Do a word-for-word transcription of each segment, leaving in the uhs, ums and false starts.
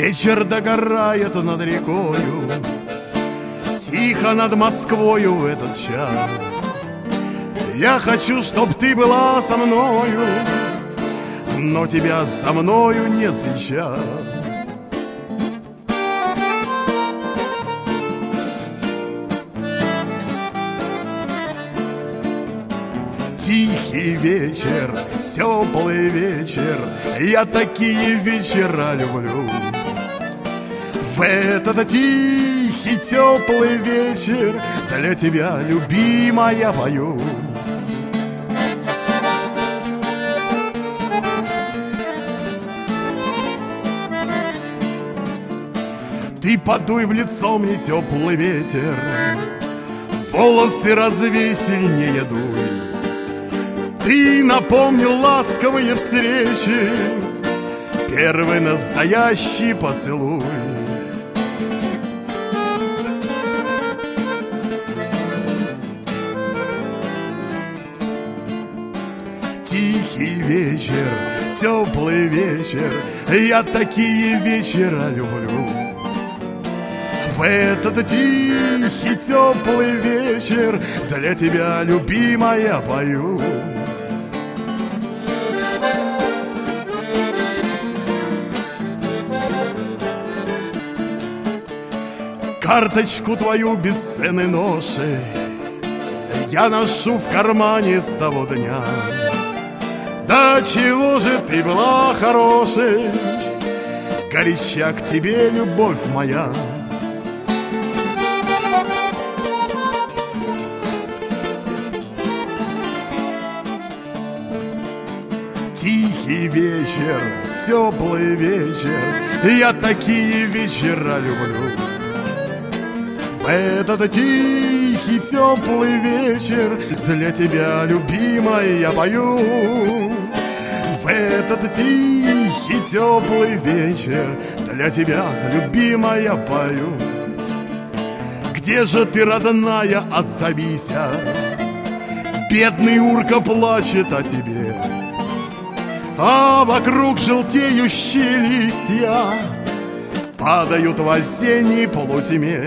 Вечер догорает над рекою, тихо над Москвою в этот час. Я хочу, чтоб ты была со мною, но тебя со мною не сейчас. Тихий вечер, теплый вечер, я такие вечера люблю. В этот тихий, теплый вечер для тебя, любимая, пою. Ты подуй в лицо мне теплый ветер, волосы развей, сильнее дуй. Ты напомнил ласковые встречи, первый настоящий поцелуй. Тихий вечер, теплый вечер, я такие вечера люблю. В этот тихий, теплый вечер для тебя, любимая, пою. Карточку твою без цены ноши я ношу в кармане с того дня. Да чего же ты была хорошей, горяча к тебе любовь моя. Тихий вечер, теплый вечер, я такие вечера люблю. В этот тихий, теплый вечер для тебя, любимая, я пою. В этот тихий, теплый вечер для тебя, любимая, пою. Где же ты, родная, отзовися? Бедный Урка плачет о тебе, а вокруг желтеющие листья падают в осенней полутьме.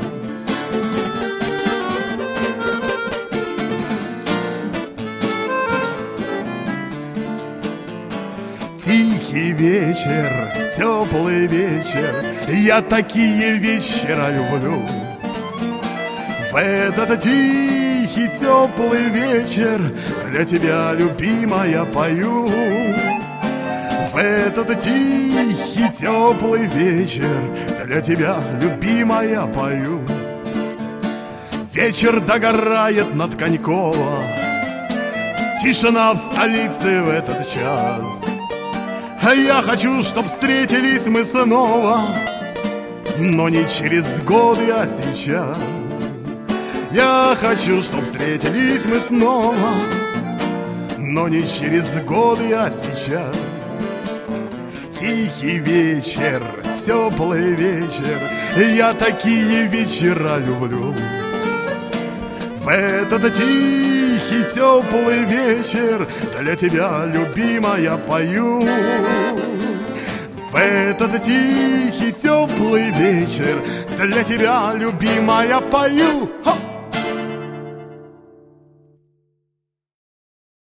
Тихий вечер, теплый вечер, я такие вечера люблю. В этот тихий, теплый вечер для тебя, любимая, пою. В этот тихий, теплый вечер для тебя, любимая, пою. Вечер догорает над Коньково, тишина в столице в этот час. А я хочу, чтоб встретились мы снова, но не через годы, а сейчас. Я хочу, чтоб встретились мы снова, но не через годы, а сейчас. Тихий вечер, теплый вечер, я такие вечера люблю. В этот тихий, теплый вечер для тебя, любимая, пою. В этот тихий, теплый вечер для тебя, любимая, пою. Ха!